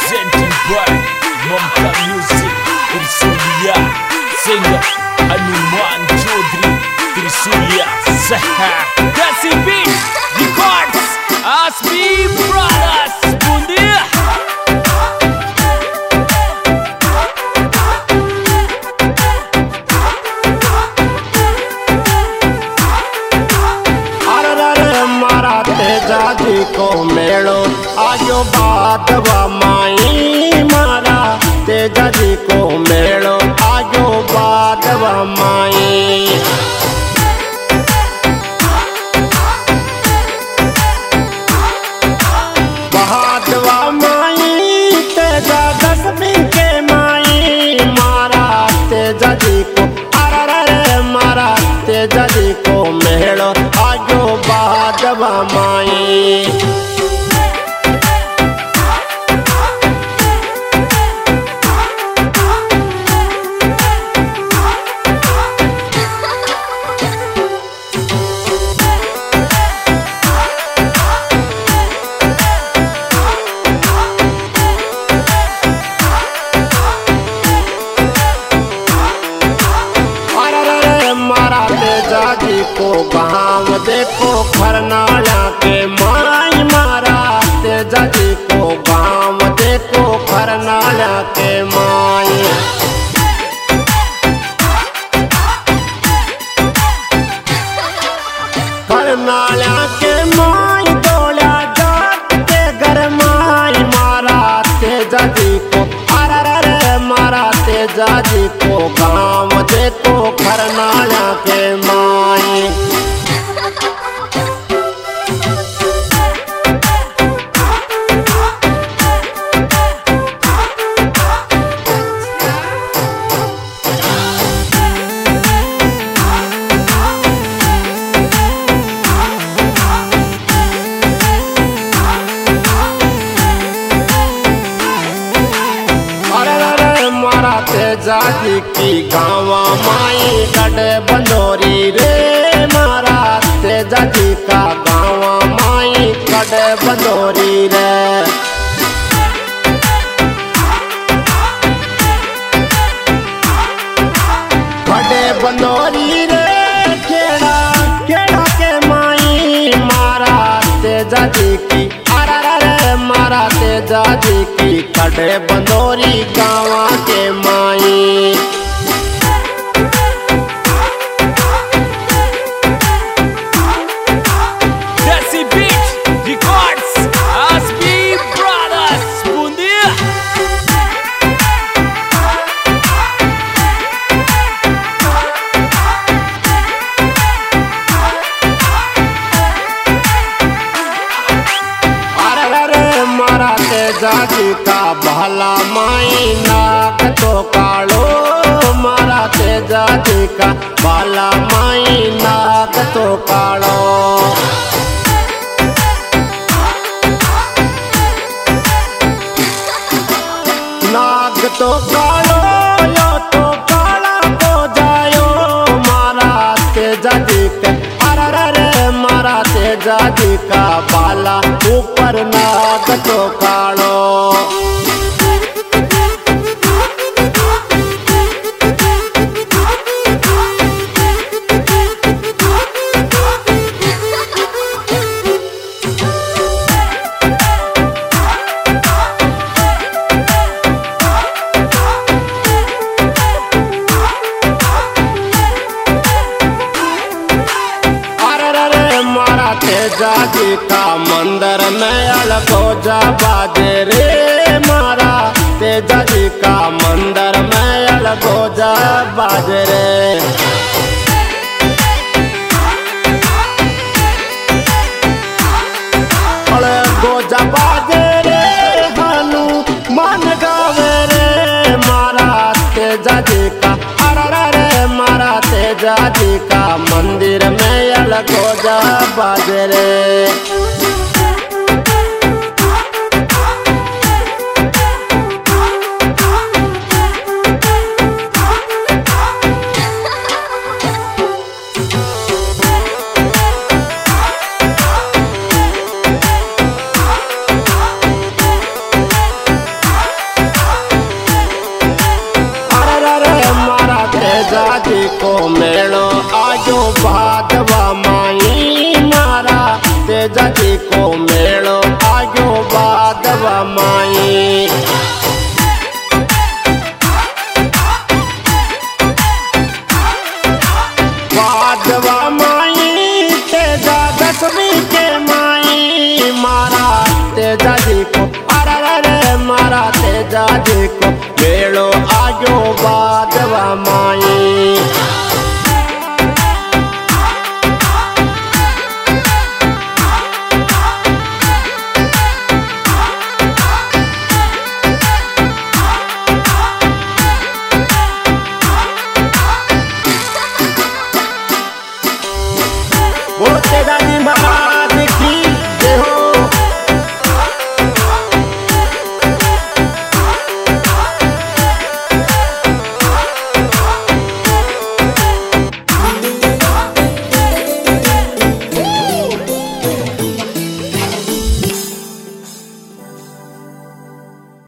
Presenting by Mamta Music Trisulia. Singer Hanuman Chaudhary Trisulia. Saha Desi Beat Records Asmi Brothers Bundia. जाजी को मेड़ो आयो बादवा माई मारा तेजा जी को मेड़ो आयो बादवा माई बादवा माई तेजा दसवीं के माई मारा तेजा जी को अरे मारा तेजा जी को मेड़ो आयो बादवा माई। जाजी को गाँव देखो खरनाला के माई मारा तेजा जी को गाँव देखो खरनाला के माई खरनाला के माई डोला जात के घर माई मारा तेजा जी को अरे मारा तेजा जी को गाँव देखो खरनाला के माई। जाजी की गाँवा माई कड़े बंदोरी रे मारा तेजा जी का गाँवा माई कड़े बंदोरी रे कड़े बंदोरी रे खेड़ा खेड़ा के माई मारा तेजा जी की अरे मारा तेजा जी की कड़े बंदोरी गाँवा के माई। Desi Beat Records Asmi Brothers Bundia. मारा तेजा जी का भला माई नाक तो कालो मारा तेजा जी का भला माई नाक तो कालो नाक तो कालो यो तो काला को जायो मारा तेजा जी के अरे मारा तेजा जी का बाला ऊपर नाक तो कालो तेजा जी का मंदिर में अलगो जा बाजे रे मारा तेजा जी का मंदिर में अलगो जा बाजे रे अलगो जा बाजे रे हनु मन गावे रे मारा तेजा जी का अरे मारा तेजा जी का मंदिर में अलगो जा बाजे रे। जी को मेलो आजो भादवा माई मारा तेजा जी को मेलो आजो भादवा माई। भादवा माई तेजा दसवीं के माई मारा तेजा जी को अरे मारा तेजा जी को